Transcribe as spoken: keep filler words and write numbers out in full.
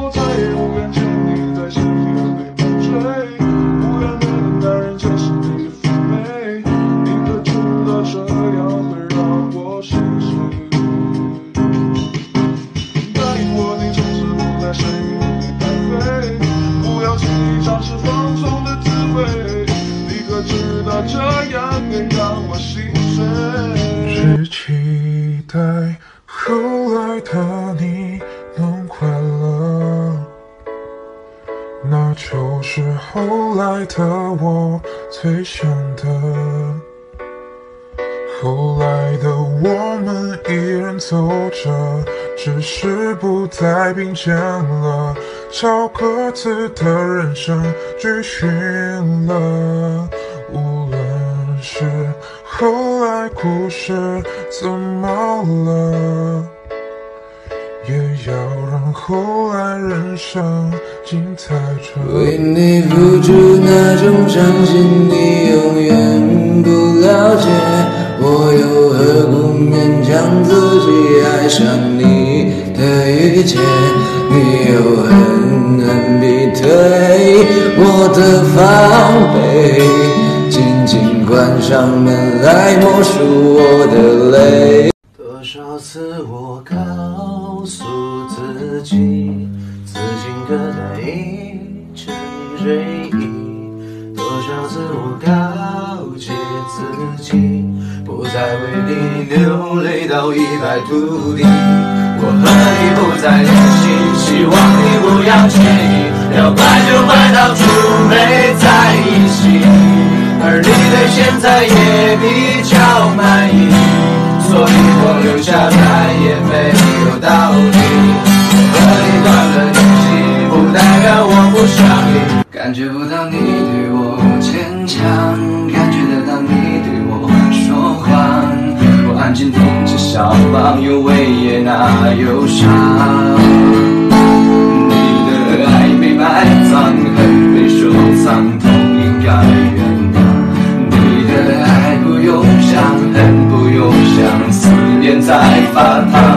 我再也不敢见你在深夜对梦睡。不完美的男人就是你的妩媚，你可知道这样会让我心碎。答应我，你从此不再深夜里单飞，不要轻易尝试放纵的滋味。你可知道这样会让我心碎。 只期待后来的你能快乐，那就是后来的我最想的。后来的我们依然走着，只是不再并肩了，朝各自的人生追寻了。无论是后来故事怎么了，也要让后来人生精彩着。 为你付出那种伤心，你永远不了解。我又何苦勉强自己爱上你的一切？你又狠狠逼退我的防备，紧紧关上门来默数我的泪。多少次我告诉自己，此情可待已成追忆，多少次我告诫自己，不再为你流泪到一败涂地。我和你不再联系，希望你不要介意，要怪就怪到处没在一起，而你对现在也比较满意，所以我留下来也没有道理。我和你断了联系，不代表我不想你。感觉不到你对我坚强，感觉得到你对我说谎。我安静停止小房，有味也哪有伤。你的爱被埋葬，恨被收藏，痛应该原谅。你的爱不用想，恨不用想，思念在发烫。